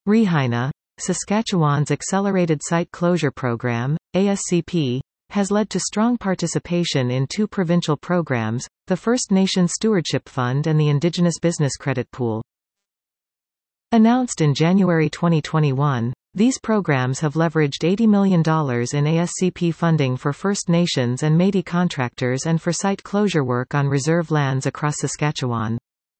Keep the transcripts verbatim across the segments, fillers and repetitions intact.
Regina, Saskatchewan's Accelerated Site Closure Program, A S C P, has led to strong participation in two provincial programs, the First Nations Stewardship Fund and the Indigenous Business Credit Pool. Announced in January twenty twenty-one, these programs have leveraged eighty million dollars in A S C P funding for First Nations and Métis contractors and for site closure work on reserve lands across Saskatchewan.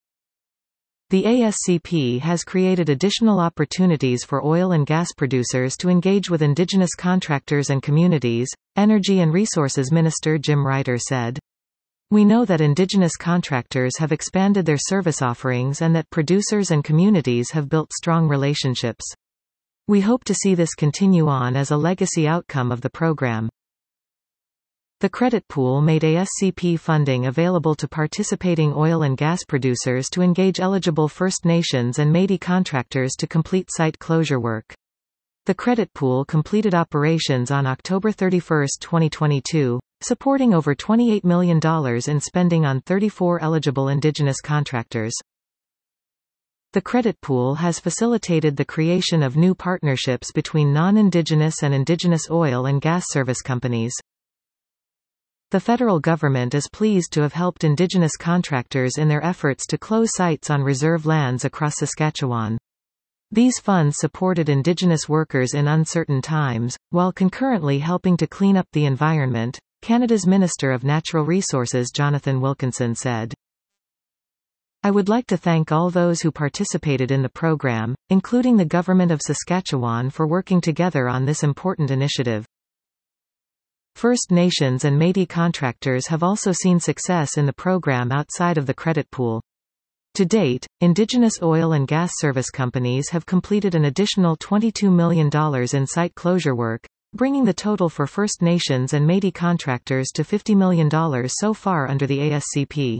The A S C P has created additional opportunities for oil and gas producers to engage with Indigenous contractors and communities, Energy and Resources Minister Jim Ryder said. We know that Indigenous contractors have expanded their service offerings and that producers and communities have built strong relationships. We hope to see this continue on as a legacy outcome of the program. The credit pool made A S C P funding available to participating oil and gas producers to engage eligible First Nations and Métis contractors to complete site closure work. The credit pool completed operations on October thirty-first, twenty twenty-two, supporting over twenty-eight million dollars in spending on thirty-four eligible Indigenous contractors. The credit pool has facilitated the creation of new partnerships between non-Indigenous and Indigenous oil and gas service companies. The federal government is pleased to have helped Indigenous contractors in their efforts to close sites on reserve lands across Saskatchewan. These funds supported Indigenous workers in uncertain times, while concurrently helping to clean up the environment, Canada's Minister of Natural Resources Jonathan Wilkinson said. I would like to thank all those who participated in the program, including the Government of Saskatchewan, for working together on this important initiative. First Nations and Métis contractors have also seen success in the program outside of the credit pool. To date, Indigenous oil and gas service companies have completed an additional twenty-two million dollars in site closure work, bringing the total for First Nations and Métis contractors to fifty million dollars so far under the A S C P.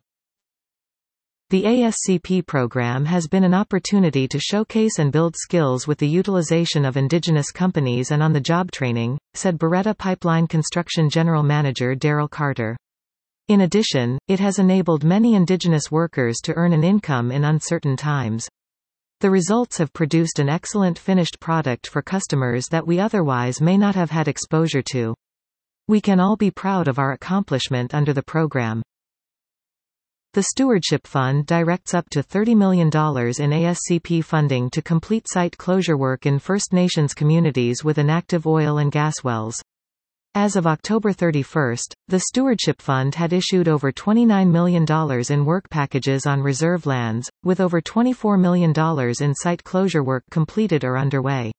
The A S C P program has been an opportunity to showcase and build skills with the utilization of Indigenous companies and on-the-job training, said Beretta Pipeline Construction General Manager Daryl Carter. In addition, it has enabled many Indigenous workers to earn an income in uncertain times. The results have produced an excellent finished product for customers that we otherwise may not have had exposure to. We can all be proud of our accomplishment under the program. The Stewardship Fund directs up to thirty million dollars in A S C P funding to complete site closure work in First Nations communities with inactive oil and gas wells. As of October thirty-first, the Stewardship Fund had issued over twenty-nine million dollars in work packages on reserve lands, with over twenty-four million dollars in site closure work completed or underway.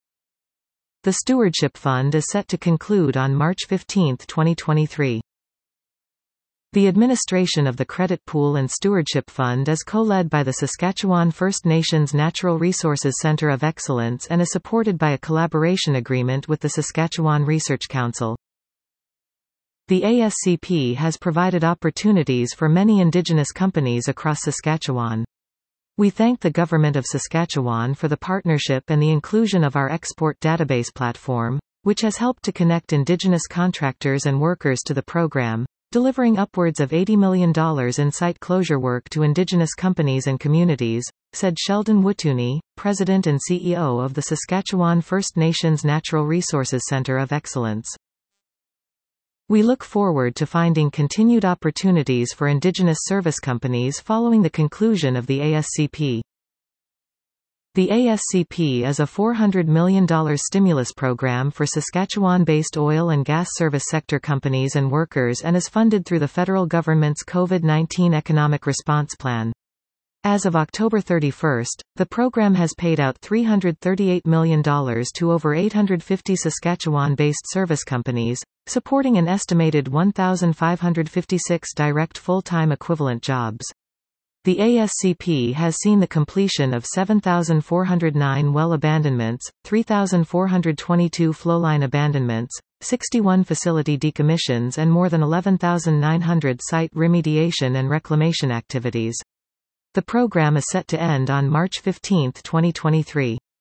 The Stewardship Fund is set to conclude on March fifteenth, twenty twenty-three. The administration of the Credit Pool and Stewardship Fund is co-led by the Saskatchewan First Nations Natural Resources Centre of Excellence and is supported by a collaboration agreement with the Saskatchewan Research Council. The A S C P has provided opportunities for many Indigenous companies across Saskatchewan. We thank the Government of Saskatchewan for the partnership and the inclusion of our export database platform, which has helped to connect Indigenous contractors and workers to the program, delivering upwards of eighty million dollars in site closure work to Indigenous companies and communities, said Sheldon Wutuni, President and C E O of the Saskatchewan First Nations Natural Resources Centre of Excellence. We look forward to finding continued opportunities for Indigenous service companies following the conclusion of the A S C P. The A S C P is a four hundred million dollars stimulus program for Saskatchewan-based oil and gas service sector companies and workers and is funded through the federal government's COVID nineteen Economic Response Plan. As of October thirty-first, the program has paid out three hundred thirty-eight million dollars to over eight hundred fifty Saskatchewan-based service companies, supporting an estimated one thousand five hundred fifty-six direct full-time equivalent jobs. The A S C P has seen the completion of seven thousand four hundred nine well abandonments, three thousand four hundred twenty-two flowline abandonments, sixty-one facility decommissions and more than eleven thousand nine hundred site remediation and reclamation activities. The program is set to end on March fifteenth, twenty twenty-three.